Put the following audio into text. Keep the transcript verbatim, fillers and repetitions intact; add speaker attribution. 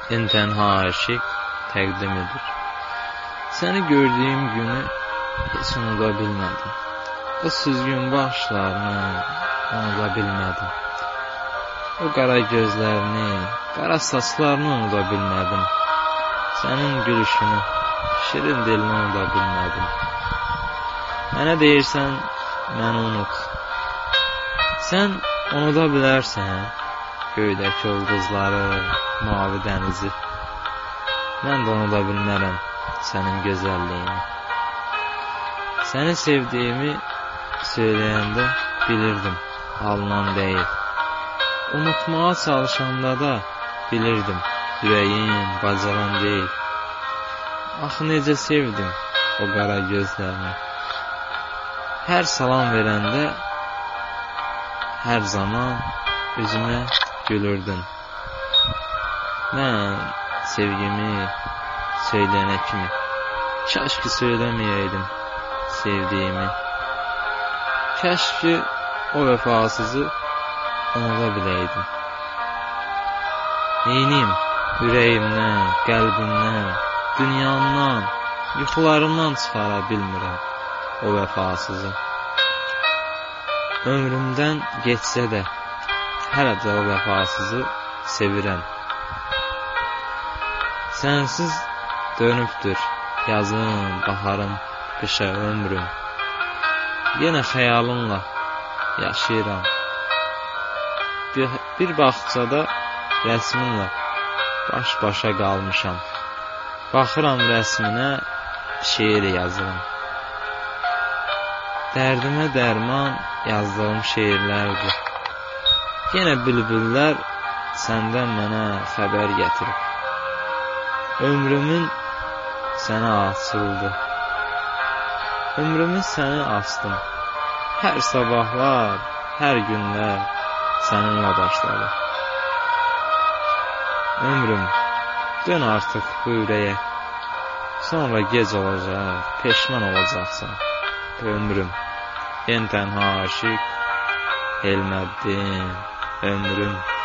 Speaker 1: en tənha aşiq təqdim edir. Səni gördüyüm günü heç unuda bilmədim. O süzgün baxışlarını unuda bilmədim. O qara gözlərini, qara saçlarını unuda bilmədim. Sənin gülüşünü, şirin dilini unuda bilmədim. Mənə deyirsən, məni unut. Sən unuda bilərsən göydəki ulduzları, mavi dənizi. Mən də unuda bilmərəm sənin gözəlliyini. Səni sevdiyimi söyləyəndə bilirdim, alınan deyil. Unutmağa çalışanda da bilirdim, ürəyim bacaran deyil. Axı necə sevdim o qara gözlərini. Hər salam verəndə, hər zaman üzümə gülürdün. Mən sevgimi söyləyənə kimi, kaş ki söyləməyəydim sevdiyimi. Kaş ki o vəfasızı unuda biləydim. Neyniyim ürəyimdən, qəlbimdən, dünyamdan, yuxularımdan çıxara bilmirəm o vəfasızı. Ömrümdən geçsə də hələ də o vəfasızı sevirəm. Sənsiz dönübdür yazım, baharım, qışa ömrüm. Yenə xəyalınla yaşayıram. Bir, bir bağçada rəsminlə baş-başa qalmışam. Baxıram rəsminə, şeir yazıram. Dərdimə dərman yazdığım şeirlərdir. Yenə bülbüllər səndən mənə xəbər gətirib. Ömrümün sənə açıldı. Ömrümü səni açdım. Hər sabahlar, hər günlər səninlə başladı. Ömrüm, dön artıq bu ürəyə. Sonra gec olacaq, peşman olacaqsan. Ömrüm, en tənha aşiq Elməddin ömrüm.